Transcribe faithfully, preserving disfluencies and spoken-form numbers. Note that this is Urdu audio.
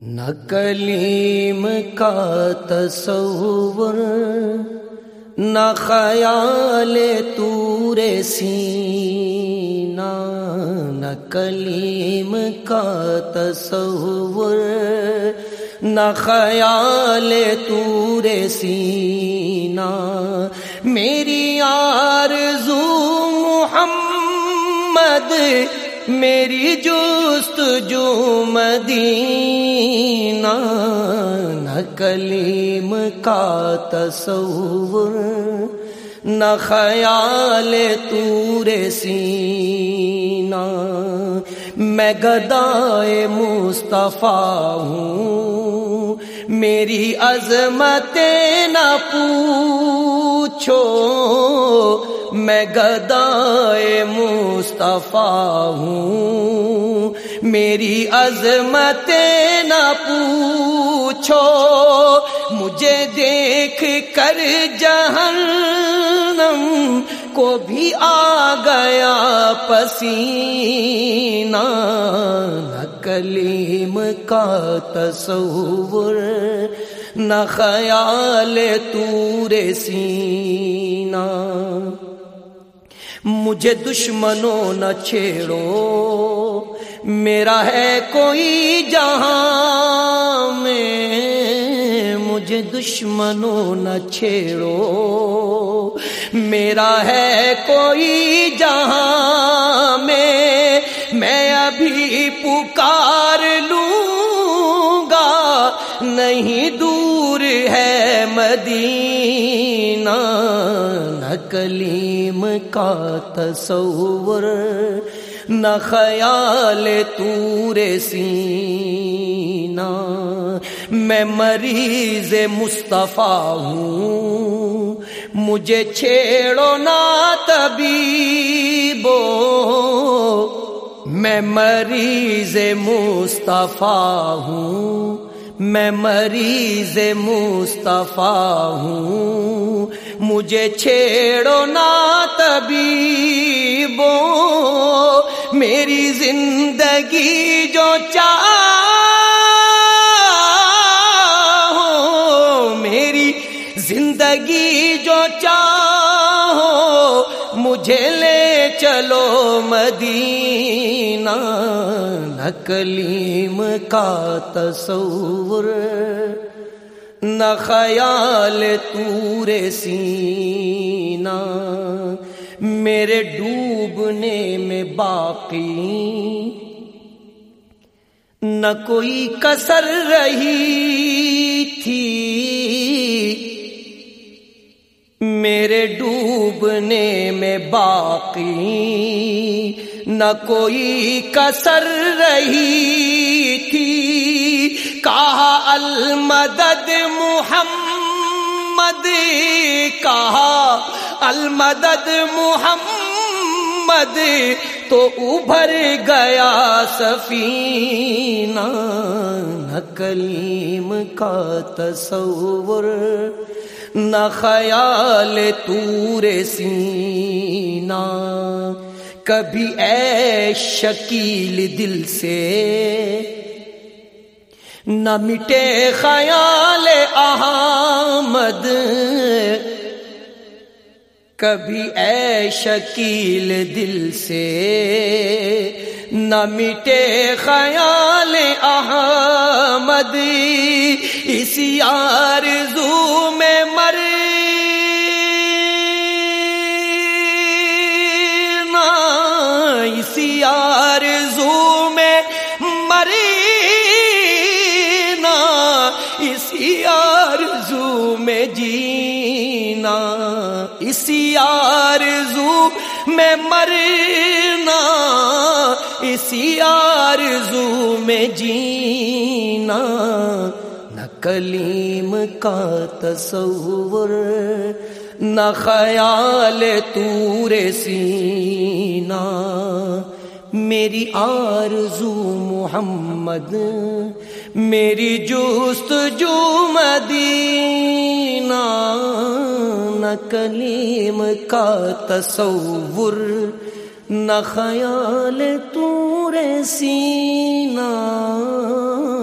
نہ کلیم کا تصور، نہ خیال طور سینہ، نہ کلیم کا تصور، نہ خیال طور سینہ، میری آرزو محمد، میری جستجو مدینہ، نہ کلیم کا تصور، نہ خیال طور سینہ، میں گدائے مصطفیٰ ہوں، میری عظمتیں نہ پوچھو، میں گدائے مصطفیٰ ہوں، میری عظمتیں نہ پوچھو، مجھے دیکھ کر جہنم کو بھی آ گیا پسینہ، نہ کلیم کا تصور، نہ خیال طور سینہ، مجھے دشمنوں نہ چھیڑو، میرا ہے کوئی جہاں میں، مجھے دشمنوں نہ چھیڑو، میرا ہے کوئی جہاں میں، میں ابھی پکار لوں گا، نہیں دور ہے مدینہ، نہ کلیم کا تصور، نہ خیال طور سینہ، میں مریض مصطفیٰ ہوں، مجھے چھیڑو نہ طبیبو، میں مریض مصطفیٰ ہوں، میں مریض مصطفیٰ ہوں، مجھے چھیڑو نہ طبیبو، میری زندگی جو چاہو، میری زندگی جو چاہو، مجھے لے چلو مدینہ، نہ کلیم کا تصور، نہ خیال طور سینہ، میرے ڈوبنے میں باقی نہ کوئی کسر رہی تھی، میرے ڈوبنے میں باقی نہ کوئی کسر رہی تھی، کہا المدد محمد، کہا المدد محمد، تو ابھر گیا سفینہ، نہ کلیم کا تصور، نہ خیال طور سینہ، کبھی اے شکیل دل سے نہ مٹے خیال احمد، کبھی اے شکیل دل سے نہ مٹے خیال احمد، اسی آرزو میں مرنا، اسی آرزو میں مرنا، اسی آرزو میں جینا، اسی آرزو میں مرنا، اسی آرزو میں جینا، نہ کلیم کا تصور، نہ خیال طور سینہ، میری آرزو محمد، میری جستجو مدینہ، نہ کلیم کا تصور، نہ خیال طور سینہ